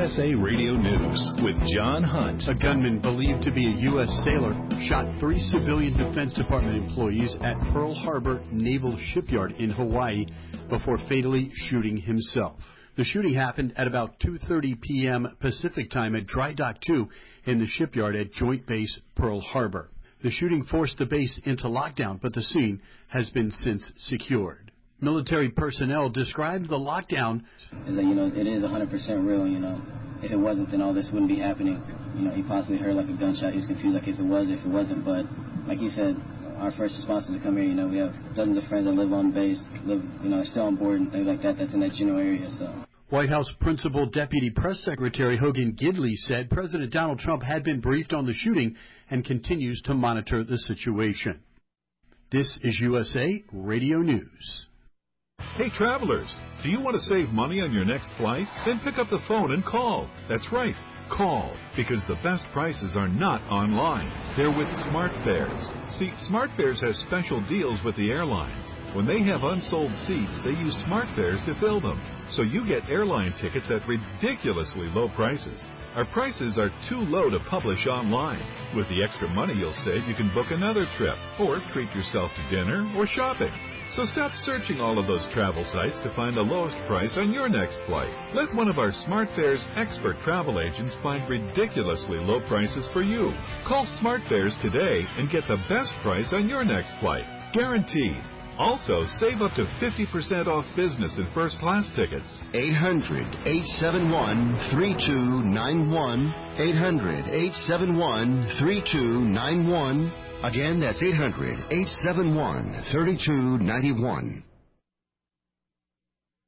USA Radio News with John Hunt. A gunman believed to be a U.S. sailor shot 3 civilian Defense Department employees at Pearl Harbor Naval Shipyard in Hawaii before fatally shooting himself. The shooting happened at about 2:30 p.m. Pacific time at Dry Dock 2 in the shipyard at Joint Base Pearl Harbor. The shooting forced the base into lockdown, but the scene has been since secured. Military personnel described the lockdown. It is 100% real, If it wasn't, then all this wouldn't be happening. He possibly heard like a gunshot. He was confused like if it was, if it wasn't. But like you said, our first response is to come here. We have dozens of friends that live on base, still on board and things like that. That's in that general area, so. White House Principal Deputy Press Secretary Hogan Gidley said President Donald Trump had been briefed on the shooting and continues to monitor the situation. This is USA Radio News. Hey, travelers, do you want to save money on your next flight? Then pick up the phone and call. That's right, call, because the best prices are not online. They're with SmartFares. See, SmartFares has special deals with the airlines. When they have unsold seats, they use SmartFares to fill them. So you get airline tickets at ridiculously low prices. Our prices are too low to publish online. With the extra money you'll save, you can book another trip, or treat yourself to dinner or shopping. So stop searching all of those travel sites to find the lowest price on your next flight. Let one of our SmartFares expert travel agents find ridiculously low prices for you. Call SmartFares today and get the best price on your next flight. Guaranteed. Also, save up to 50% off business and first-class tickets. 800-871-3291. 800-871-3291. Again, that's 800-871-3291.